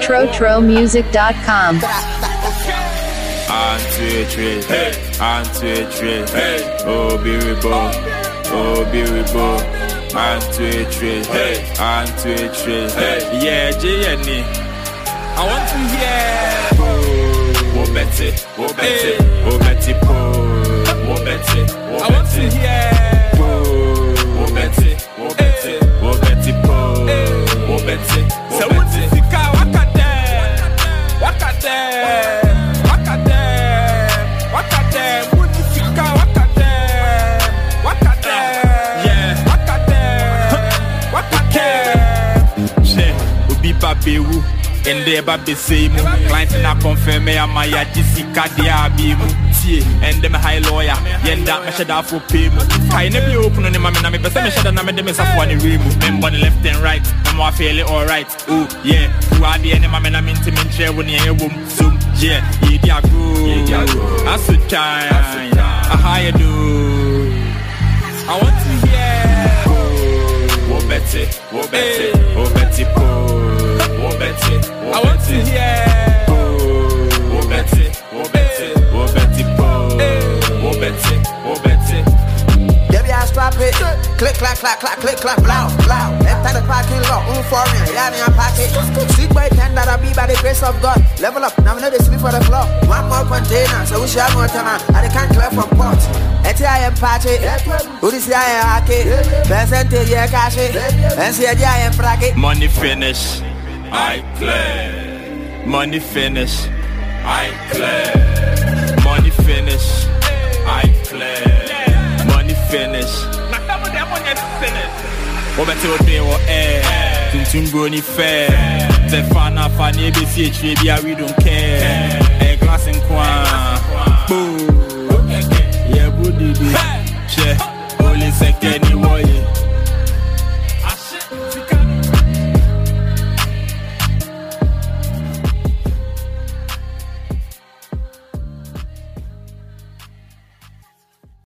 TroTroMusic.com. Oh, beautiful. Yeah, Jenny. I want to hear. Oh, Betty. I want to hear. Oh, Betty. So what's the car? Babewu ende ba besemu client na confirm me am ya disika dia bi mu tie ende me high lawyer yenda me sheda for pay mu kai ne bi open ne ma me na me pese me sheda na me de me safo ne we mu me left and right me mo feel it all right oh yeah who are the ne ma me na me ntimi nche wo ne ewom so yeah ye dia go aso time how you do I want to hear wo Betty po I want to hear. Oh, Betty. Baby, I strap it. Click, clack, blow. Enter the parking lot. Foreign, yeah, I'm party. Sleep by 10 that I be by the grace of God. Level up, now we know they sleep for the floor. One more container, so we shall go to man. I can't clear from ports. I am party. Who is I am happy? Percentage, yeah, cash it. And see, I am bracket. Money finish. I clear. Money finish. I clear. Money finish. I clear. Money finish. What better would be what air? Tuntum brony fair. Stefana Fanny BCH, we don't care. A glass in quan. Boom.